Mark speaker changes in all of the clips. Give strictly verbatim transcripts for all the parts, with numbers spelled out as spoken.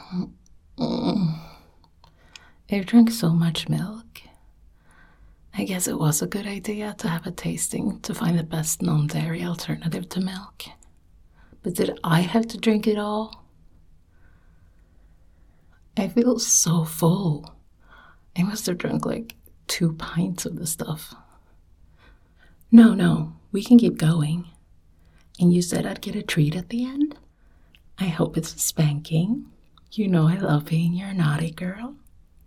Speaker 1: Mm. I've drank so much milk. I guess it was a good idea to have a tasting to find the best non-dairy alternative to milk. But did I have to drink it all? I feel so full. I must have drunk like two pints of the stuff. No, no, we can keep going. And you said I'd get a treat at the end? I hope it's a spanking. You know I love being your naughty girl.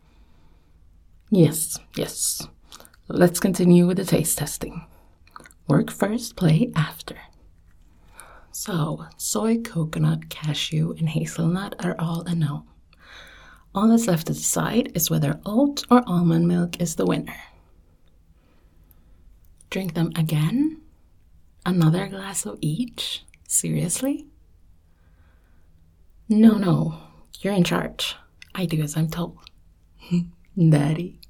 Speaker 1: Yes, yes. Let's continue with the taste testing. Work first, play after. So, soy, coconut, cashew, and hazelnut are all a no. All that's left to decide is whether oat or almond milk is the winner. Drink them again? Another glass of each? Seriously? No, no. You're in charge. I do as I'm told. Daddy.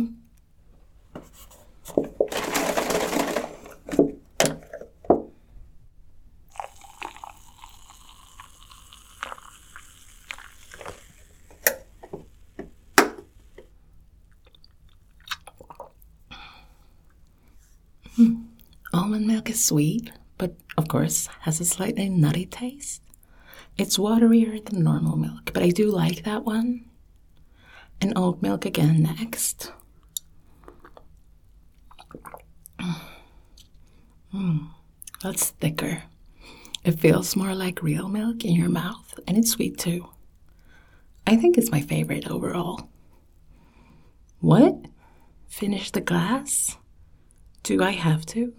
Speaker 1: Almond milk is sweet, but of course has a slightly nutty taste. It's waterier than normal milk, but I do like that one. And oat milk again next. Mm, that's thicker. It feels more like real milk in your mouth, and it's sweet too. I think it's my favorite overall. What? Finish the glass? Do I have to?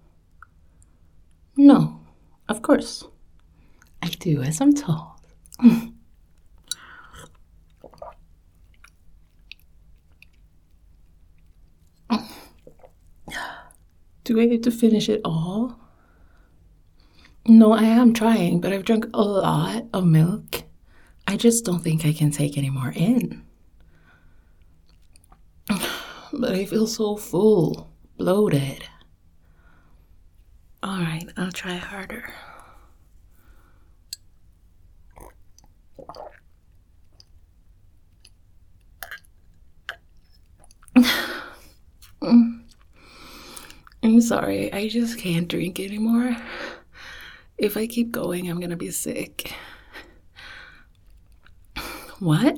Speaker 1: No, of course. I do as I'm told. Do I need to finish it all? No, I am trying, but I've drunk a lot of milk. I just don't think I can take any more in. But I feel so full, bloated. All right, I'll try harder. I'm sorry, I just can't drink anymore. If I keep going, I'm gonna be sick. What?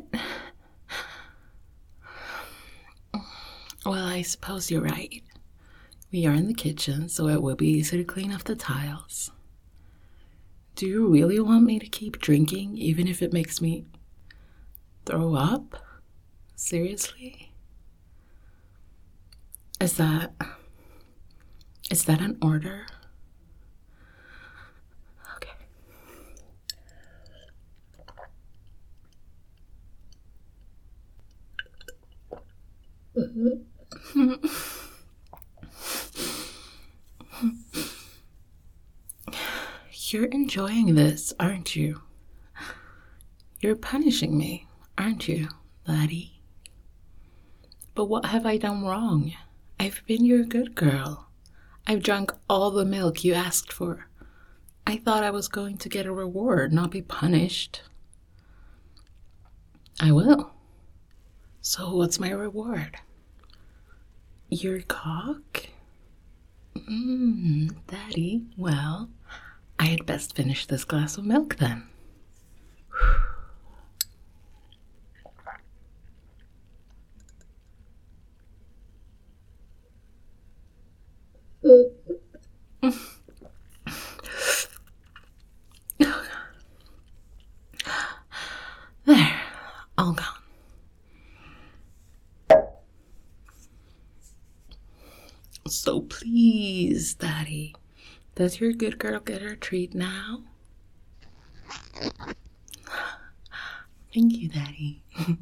Speaker 1: Well, I suppose you're right. We are in the kitchen, so it will be easy to clean off the tiles. Do you really want me to keep drinking, even if it makes me throw up? Seriously? Is that... Is that an order? Okay. You're enjoying this, aren't you? You're punishing me, aren't you, laddie? But what have I done wrong? I've been your good girl. I've drunk all the milk you asked for. I thought I was going to get a reward, not be punished. I will. So what's my reward? Your cock? Mmm, Daddy. Well, I had best finish this glass of milk then. There, all gone. So please, Daddy, does your good girl get her treat now? Thank you, Daddy.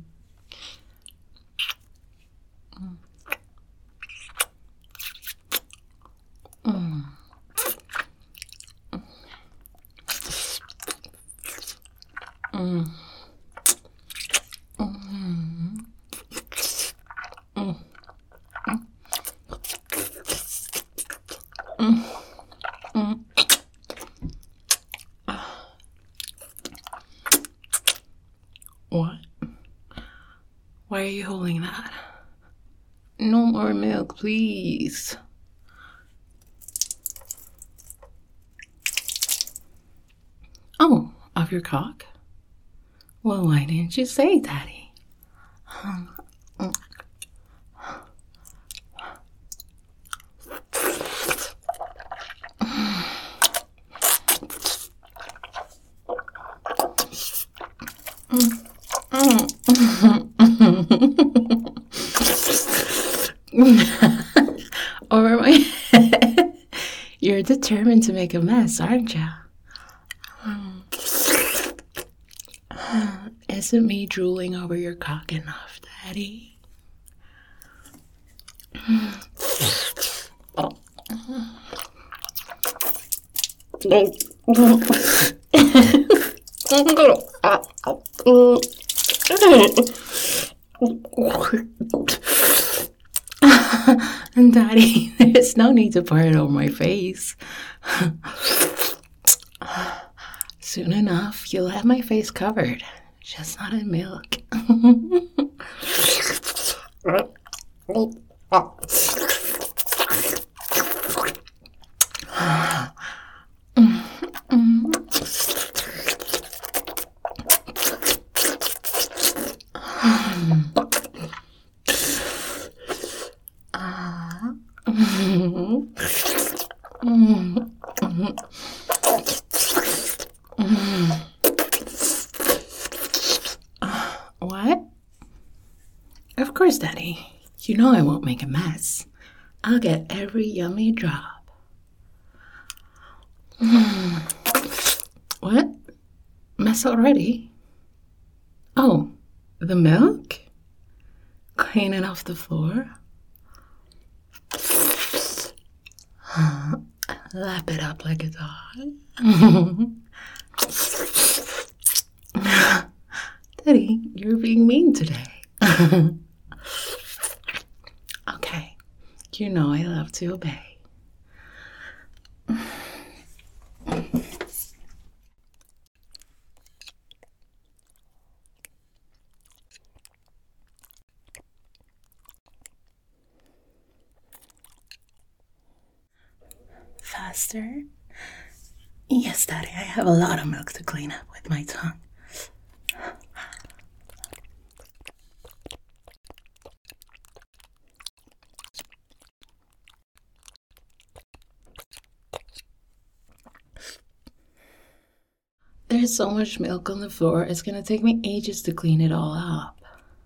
Speaker 1: mm. Mm. Mm. Mm. Mm. Mm. Mm. What? Why are you holding that? No more milk, please. Oh, of your cock? Well, why didn't you say, Daddy? Over my head. You're determined to make a mess, aren't you? Isn't me drooling over your cock enough, Daddy? Oh. And Daddy, there's no need to pour it over my face. Soon enough, you'll have my face covered, just not in milk. What? Of course, Daddy. You know I won't make a mess. I'll get every yummy drop. What? Mess already? Oh, the milk? Cleaning off the floor? Lap it up like a dog. Daddy, you're being mean today. Okay, you know I love to obey. Faster? Yes, Daddy, I have a lot of milk to clean up with my tongue. There's so much milk on the floor, it's gonna take me ages to clean it all up.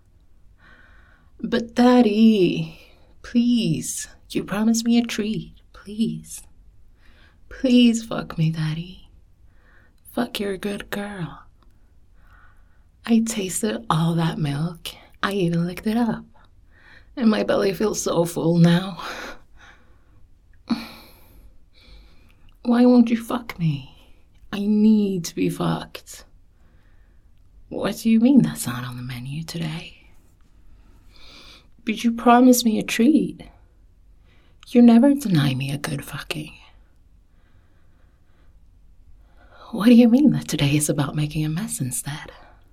Speaker 1: But Daddy, please, you promised me a treat, please. Please fuck me, Daddy. Fuck, you're a good girl. I tasted all that milk. I even licked it up. And my belly feels so full now. Why won't you fuck me? I need to be fucked. What do you mean that's not on the menu today? But you promised me a treat. You never deny me a good fucking. What do you mean that today is about making a mess instead?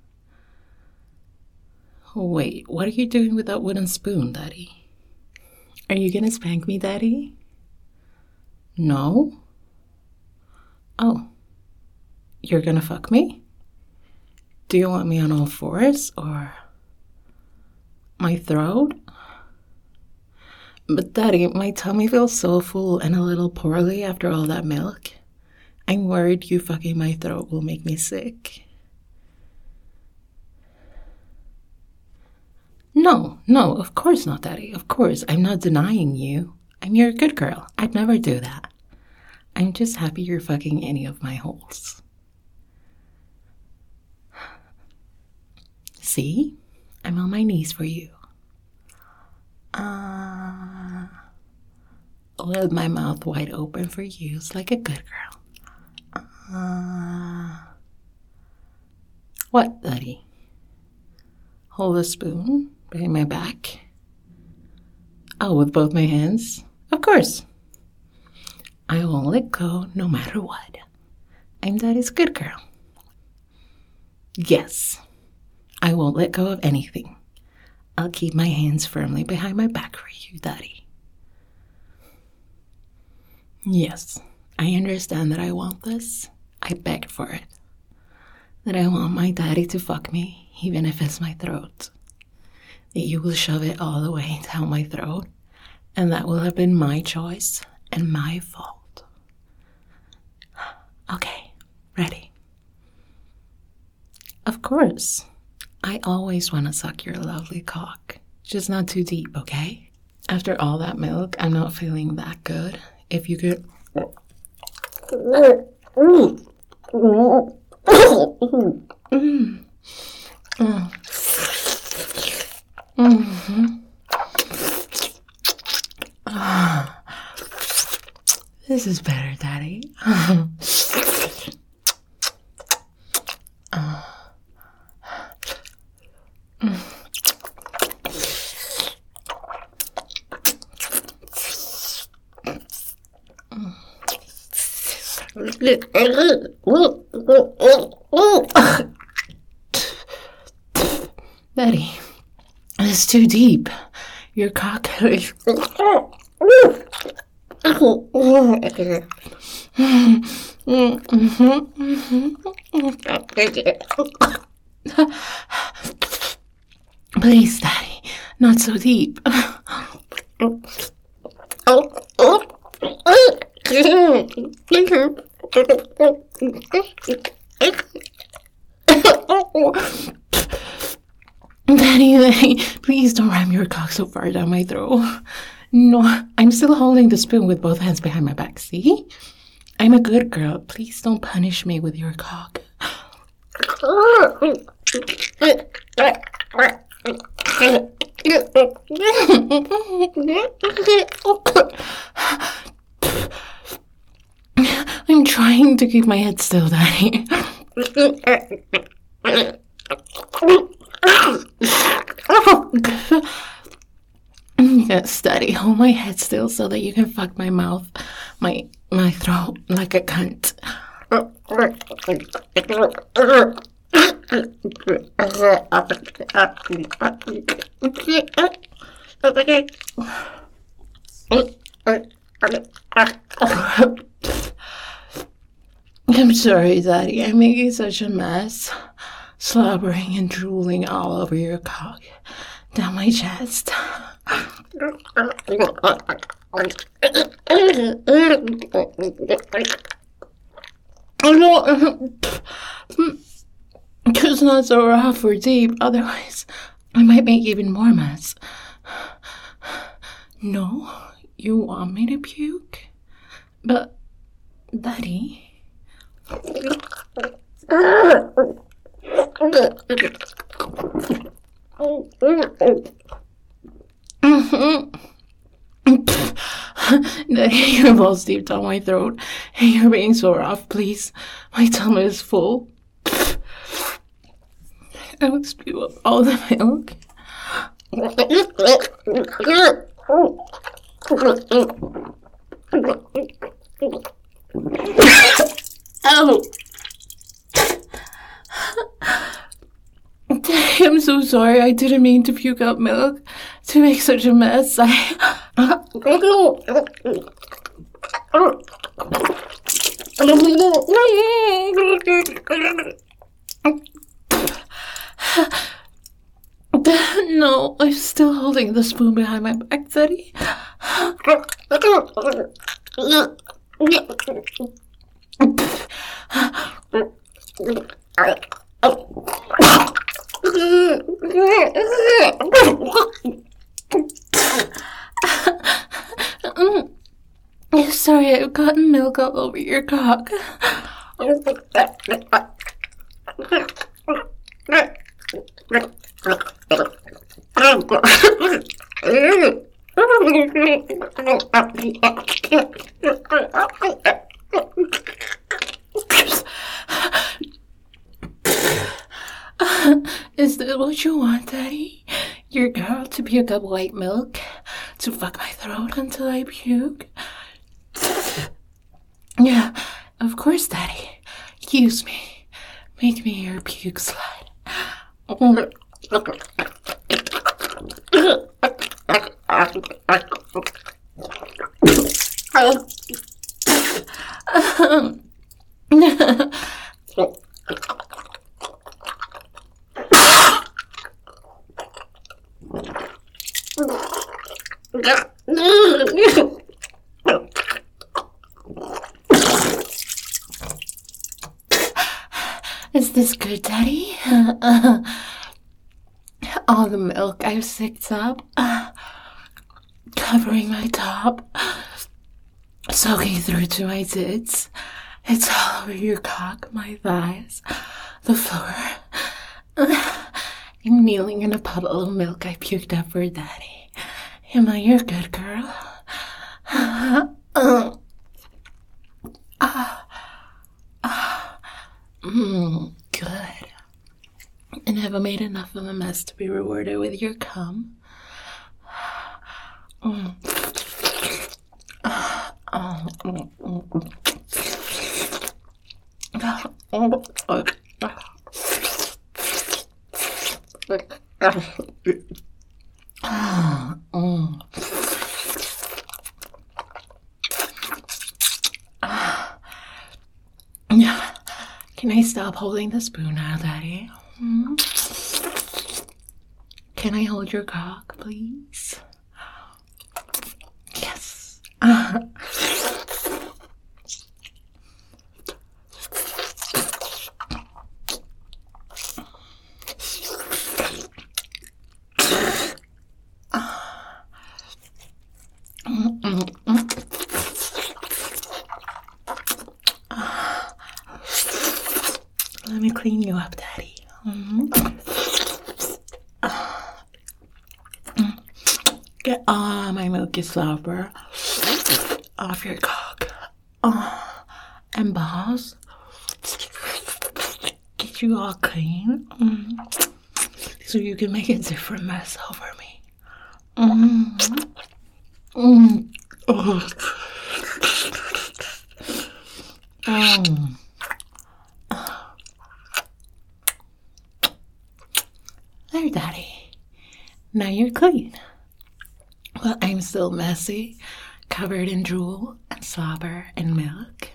Speaker 1: Wait, what are you doing with that wooden spoon, Daddy? Are you gonna spank me, Daddy? No? Oh. You're gonna fuck me? Do you want me on all fours or my throat? But Daddy, my tummy feels so full and a little poorly after all that milk. I'm worried you fucking my throat will make me sick. No, no, of course not, Daddy. Of course, I'm not denying you. I'm your good girl. I'd never do that. I'm just happy you're fucking any of my holes. See? I'm on my knees for you. Uh, with my mouth wide open for you, it's like a good girl. Uh, what, Daddy? Hold a spoon behind my back? Oh, with both my hands? Of course. I won't let go no matter what. I'm Daddy's good girl. Yes. I won't let go of anything. I'll keep my hands firmly behind my back for you, Daddy. Yes, I understand that I want this. I begged for it. That I want my daddy to fuck me, even if it's my throat. That you will shove it all the way down my throat, and that will have been my choice and my fault. Okay, ready? Of course. I always want to suck your lovely cock. Just not too deep, okay? After all that milk, I'm not feeling that good. If you could... Mm. Mm. Mm. Mm-hmm. Ah. This is better, Daddy. uh. mm. Daddy, it's too deep. Your cock is... Please, Daddy, not so deep. Daddy, Daddy, please don't ram your cock so far down my throat. No, I'm still holding the spoon with both hands behind my back, see? I'm a good girl. Please don't punish me with your cock. I'm trying to keep my head still, Daddy. Yes, Daddy, hold my head still so that you can fuck my mouth, my my throat like a cunt. I'm sorry, Daddy. I'm making such a mess. Slobbering and drooling all over your cock. Down my chest. It's not so rough or deep. Otherwise, I might make even more mess. No, you want me to puke? But, Daddy... Daddy, your balls deep down my throat. Hey, you're being so rough, please. My tummy is full. I will spew up all the milk. Ow! Daddy, I'm so sorry. I didn't mean to puke out milk to make such a mess. I... No, I'm still holding the spoon behind my back, Daddy. Sorry, I've gotten milk all over your cock. Is this what you want, Daddy? Your girl to puke up white milk? To fuck my throat until I puke? Yeah, of course, Daddy. Use me. Make me your puke slut. Is this good, Daddy? All the milk I've sicked up, covering my top, soaking through to my tits. It's all over your cock, my thighs, the floor. I'm kneeling in a puddle of milk I puked up for Daddy. Am I your good girl? uh, uh, uh, mm, good. And have I made enough of a mess to be rewarded with your cum? Mm. Uh, oh, mm, mm, mm. Oh, oh, oh. Can I stop holding the spoon now, Daddy? Hmm? Can I hold your cock, please? Yes. Uh. Let me clean you up, Daddy. Mm-hmm. Get all my milky slobber off your cock. Oh, and balls. Get you all clean. Mm-hmm. So you can make a different mess over me. Mm-hmm. Mm. Oh. Mm. There, Daddy. Now you're clean. Well, I'm still messy, covered in drool and slobber and milk.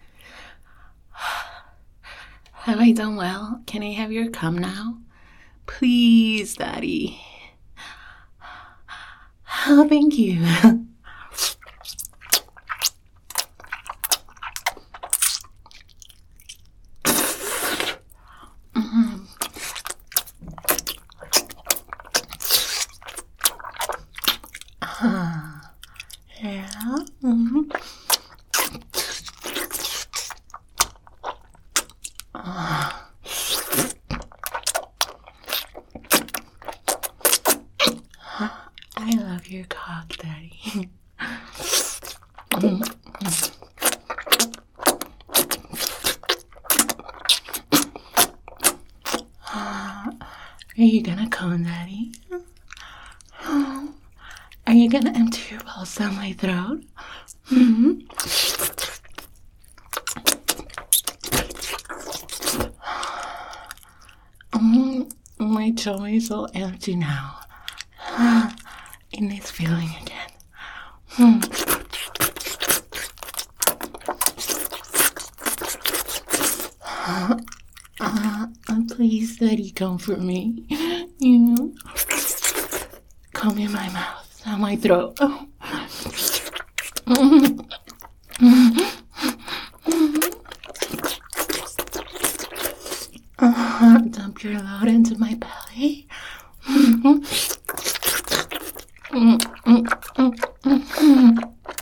Speaker 1: Have I done well? Can I have your cum now? Please, Daddy. Oh, thank you. Uh, yeah. Mm-hmm. Uh. I love your cock, Daddy. Mm-hmm. uh, are you gonna come, Daddy? Oh. Are you gonna empty your balls down my throat? Mm-hmm. Mm, my tummy is all empty now. It needs feeling again. Mm. Uh, uh, please, Daddy, come for me. You know? Come in my mouth. Down my throat. Oh. Mm-hmm. Uh, dump your load into my belly. Mm-hmm. Mm-hmm. Mm-hmm.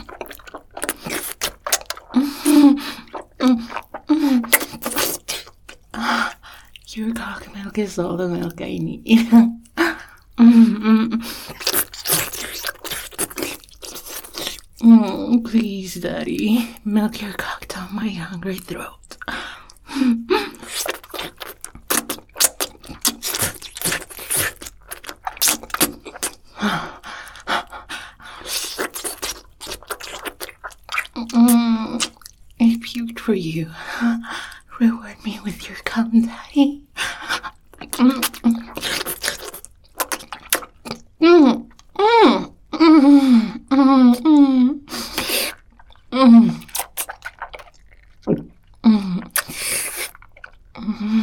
Speaker 1: Mm-hmm. Uh, your cock milk is all the milk I need. Mm-hmm. Mm, please, Daddy, milk your cock down my hungry throat. mm, I puked for you. Reward me with your cum, Daddy. Mm.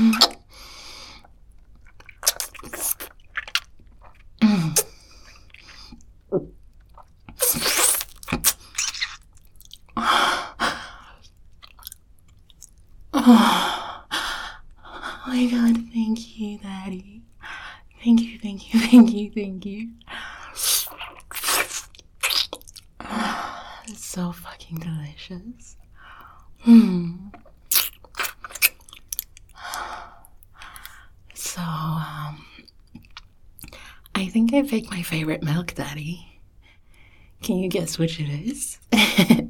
Speaker 1: Oh my God, thank you, Daddy. Thank you, thank you, thank you, thank you. It's so fucking delicious. Hmm. So, um, I think I picked my favorite milk, Daddy. Can you guess which it is?